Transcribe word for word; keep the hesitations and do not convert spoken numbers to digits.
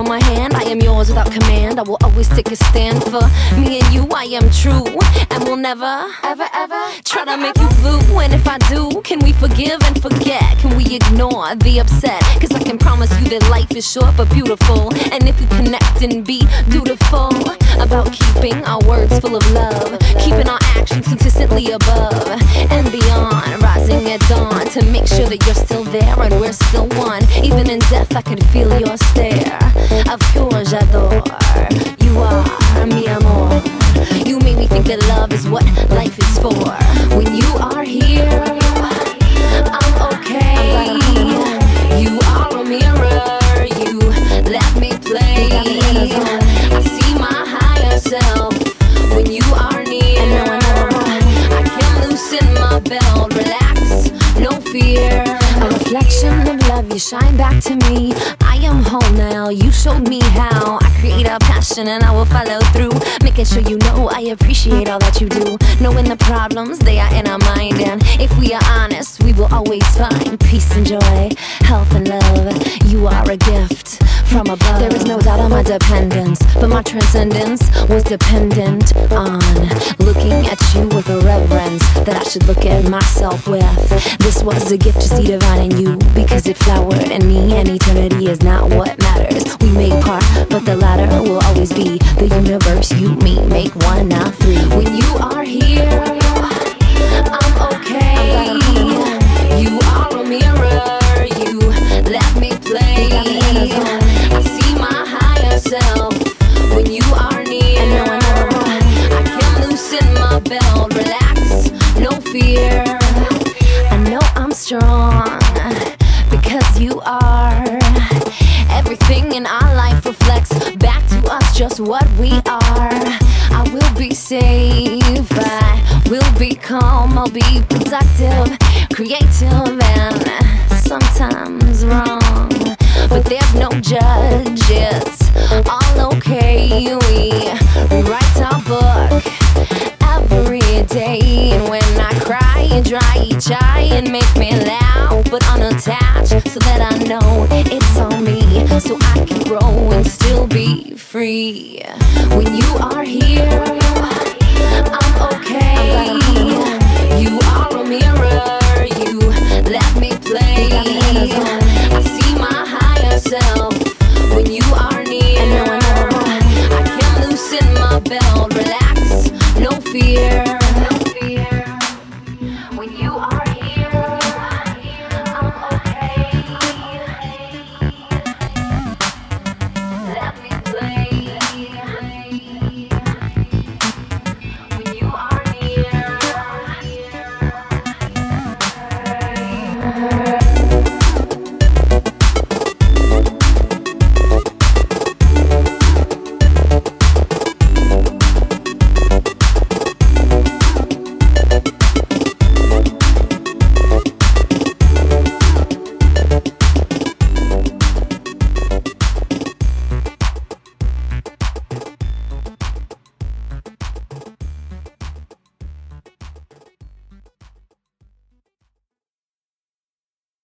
from my hand, I am yours without command. I will always take a stand for me and you. I am true and will never, ever, ever try to make you blue. And if I do, can we forgive and forget? Can we ignore the upset? Cause I can promise you that life is short but beautiful. And if we connect and be dutiful about keeping our words full of love, keeping our actions consistently above and beyond, rising at dawn to make sure that you're still there and we're still one. Even in death I could feel your stare. Of course j'adore. You are mi amor. You make me think that love is what life is for. When you are here, I'm okay. You are a mirror. You let me play. I see my higher self when you are near. I can loosen my belt, relax, no fear. A reflection of love, you shine back to me. I am whole now, you showed me how. I create a passion and I will follow through, making sure you know I appreciate all that you do. Knowing the problems, they are in our mind, and if we are honest, we will always find peace and joy, health and love. You are a gift from above. There is no doubt on my dependence, but my transcendence was dependent on looking at you with a reverence that I should look at myself with. This was a gift to see divine in you, because it flowered in me, and eternity is not what matters. We make part, but the latter will always be the universe. You, me, make one, now three. When you are here, I'm okay. You are a mirror. You let me play. I see my higher self when you are near. I can loosen my belt, relax, no fear. I know I'm strong because you are. Everything in our life reflects back to us just what we are. I will be safe, I will be calm, I'll be productive, creative, and sometimes wrong. But there's no judge, it's all okay. We rewrite our book every day. And when I cry and dry each eye and make me laugh but unattached, so that I know it's on me, so I can grow and still be free. When you are here, I'm okay. You are a mirror. You let me play. I see my higher self